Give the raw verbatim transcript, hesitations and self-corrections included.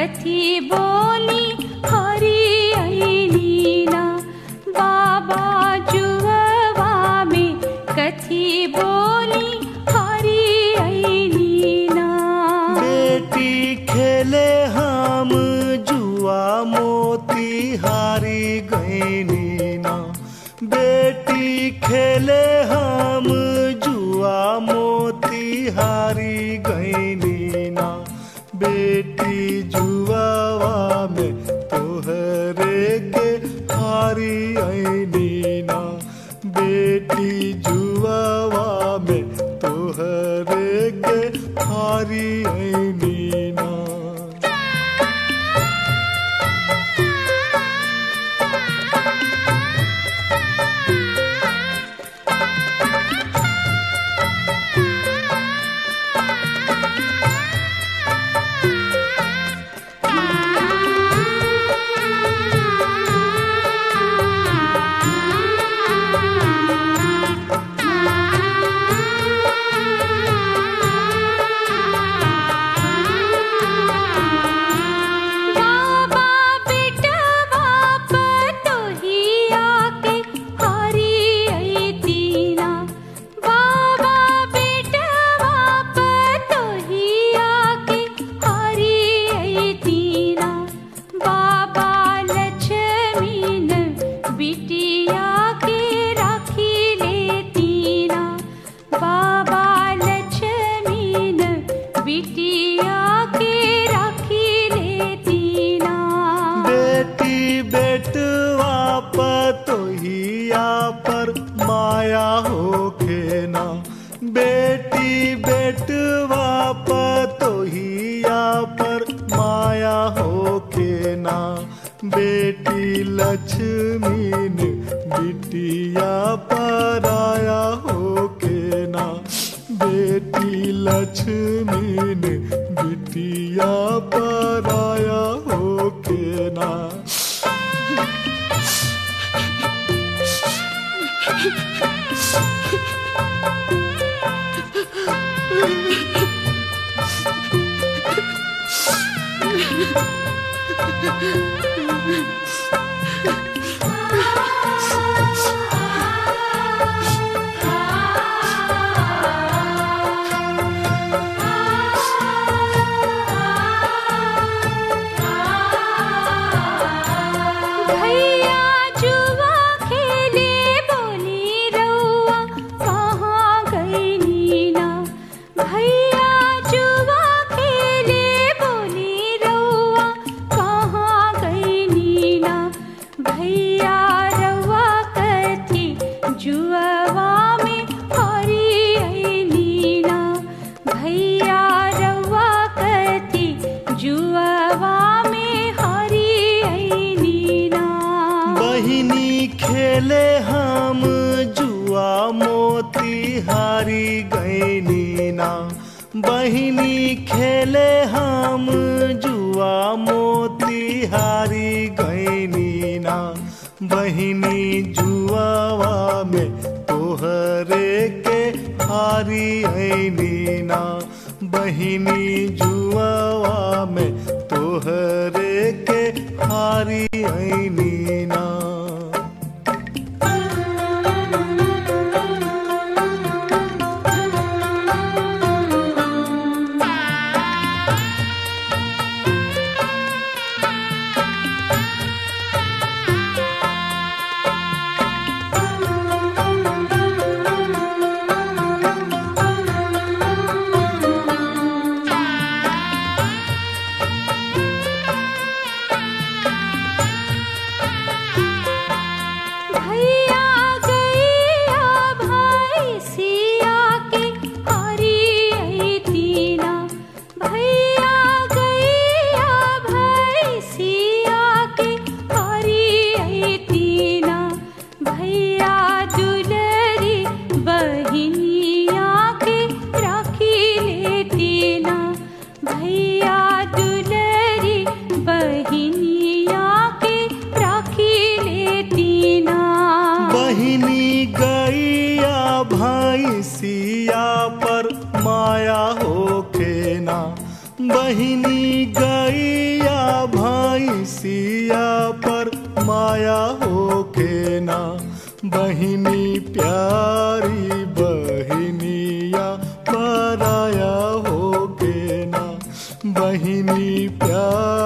कथी बोली हरी ऐलीना। बाबा जुआवा में कथी बोली हरी ऐलीना। बेटी खेले हम जुआ मोती हारी गईनी ना। बेटी खेले हम जुआ मोती हारी गईनी ना। बेटी जुआवा में तोहरे के हारी ऐनी ना। बेटी जुआवा में तोहरे के हारी ऐनी ना। पर माया होखे ना। बेटी बेटवा पतोहिया पर माया होखे ना। बेटी लक्ष्मी ने बिटिया पर आया होखे ना। बेटी लक्ष्मी ने बिटिया पर आया होखे ना। खेले हम जुआ मोती हारी गईनी ना। बहिनी खेले हम जुआ मोती हारी गईनी ना। बहिनी जुआवा में तोहरे के हारी ऐनी ना। बहिनी जुआवा में तोहरे के हारी ऐनी ना। भैंसिया पर माया होखे ना। बहिनी गैया भैंसिया पर माया हो के ना। बहिनी प्यारी बहिनिया पराया हो के ना। बहिनी प्यारी